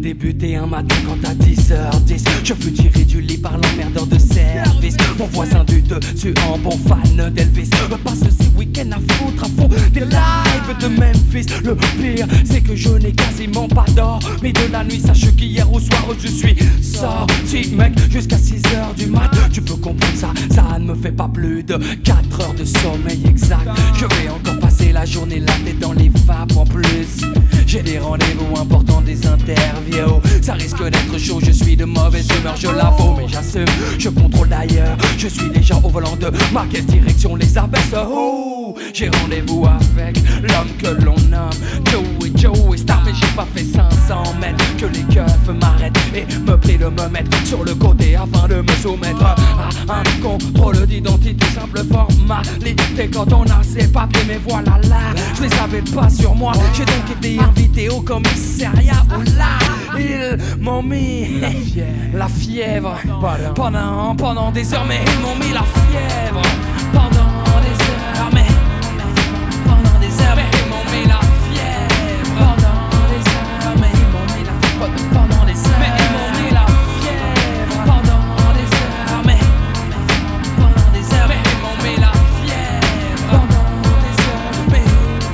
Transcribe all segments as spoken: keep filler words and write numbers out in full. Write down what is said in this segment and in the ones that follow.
débuté un matin quand à dix heures dix je fus tiré du lit par l'emmerdeur de service. Mon voisin du dessus en bon fan d'Elvis me passe ces week-ends à foutre à fond des lives de Memphis. Le pire c'est que je n'ai quasiment pas d'or, mais de la nuit sache qu'hier au soir je suis sorti mec jusqu'à six heures du mat. Tu peux comprendre ça, ça ne me fait pas plus de quatre heures de sommeil exact. Je vais encore passer la journée la tête dans les vapes en plus. J'ai des rendez-vous importants, des interviews. Ça risque d'être chaud, je suis de mauvaise humeur, je l'avoue, mais j'assume, je contrôle d'ailleurs. Je suis déjà au volant de ma caisse, direction les abaisses. Oh, j'ai rendez-vous avec l'homme que l'on nomme Joey, Joey Star, mais j'ai pas fait cinq cents mètres que les keufs m'arrêtent et me prient de me mettre sur le côté afin de me soumettre à un contrôle d'identité, simple formalité quand on a ses papiers. Mais voilà là, je les avais pas sur moi. J'ai donc été invité au commissariat où là ils m'ont mis la fièvre, la fièvre pendant, pendant des heures. Mais ils m'ont mis la fièvre pendant des heures. Mais pendant des heures, mais ils m'ont mis la fièvre pendant des heures. Mais ils m'ont mis la fièvre pendant des heures. Mais ils m'ont mis la fièvre pendant des heures. Mais pendant des heures, mais ils m'ont mis la fièvre pendant des heures. Mais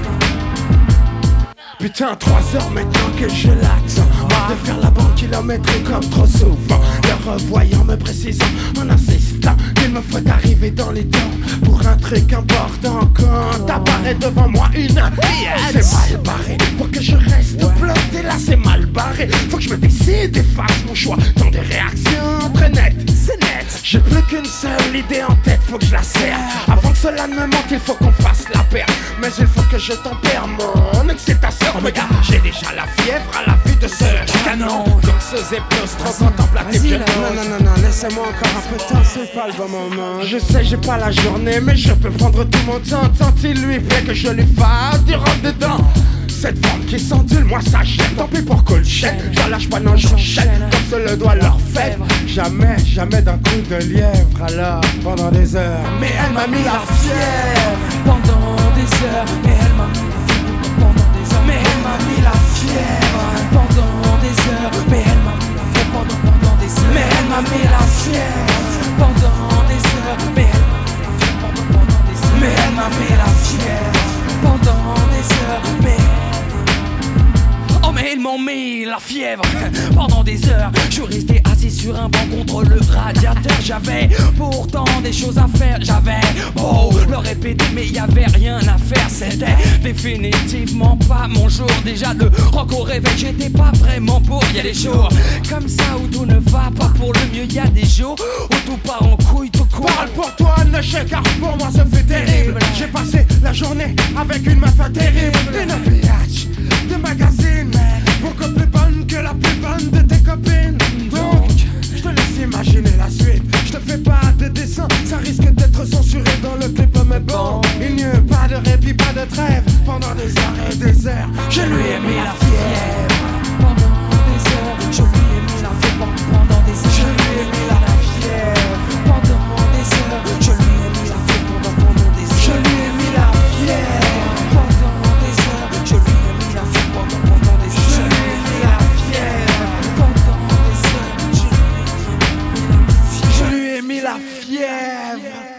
putain, trois heures maintenant que je l'attends de faire la banque kilométrique comme trop souvent. Le revoyant me précisant en insistant qu'il me faut arriver dans les temps pour un truc important. Quand apparaît devant moi une pièce, c'est mal barré. Pour que je reste bloqué là, c'est mal barré. Faut que je me décide et fasse mon choix dans des réactions très nettes. C'est net, j'ai plus qu'une seule idée en tête, faut que je la serre. Avant que cela ne me manque, il faut qu'on fasse la paire. Mais il faut que je tempère mon excitation. Oh, regarde, j'ai déjà la fièvre à la vue de ce canon. Donc ce zéplos trop contemplatif. Non, non, non, non, laissez-moi encore un peu de temps, c'est pas le bon moment. Je sais, j'ai pas la journée, mais je peux prendre tout mon temps. Tant il lui plaît que je lui fasse du rentre dedans. Cette forme qui s'endule, moi ça gêne. Tant pis pour qu'on le chaîne, j'en lâche pas, non j'enchaîne. Comme se le doigt leur fait. Jamais, jamais d'un coup de lièvre. Alors, pendant des heures, mais elle m'a mis la fièvre pendant des heures. Mais elle m'a mis la fièvre pendant des heures. Mais elle m'a mis la fièvre pendant des heures. Mais elle m'a mis la fièvre pendant, pendant des heures. Mais elle m'a mis la fièvre pendant des heures. Mais elle m'a mis la fièvre pendant, pendant des heures. Mais elle m'a mis la fièvre pendant des heures. Mais oh mais ils m'ont mis la fièvre pendant des heures. Je suis resté assis sur un banc contre le radiateur. J'avais pourtant des choses à faire. J'avais beau le répéter mais y avait rien à faire. C'était définitivement pas mon jour. Déjà le rock au réveil j'étais pas vraiment pour. Y'a des jours comme ça où tout ne va pas pour le mieux. Y'a des jours où tout part en couille tout court. Parle pour toi ne chèque car pour moi ça fait terrible. J'ai passé la journée avec une meuf terrible. Une biatch de magazine, beaucoup plus bonne que la plus bonne de tes copines. Donc, je te laisse imaginer la suite. Je te fais pas de dessin, ça risque d'être censuré dans le clip. Mais bon, il n'y a pas de répit, pas de trêve. Pendant des heures et des heures, je lui ai mis la fièvre pendant des heures. Je lui ai mis la fièvre pendant des heures. Je lui ai mis la fièvre pendant des heures. Je lui ai mis la fièvre pendant, pendant des heures. Je lui ai mis la fièvre pendant des heures. Je lui ai mis la fièvre pendant, pendant des heures. Je lui ai mis la fièvre pendant des heures. Je lui ai mis la fièvre. Je lui ai mis la fièvre.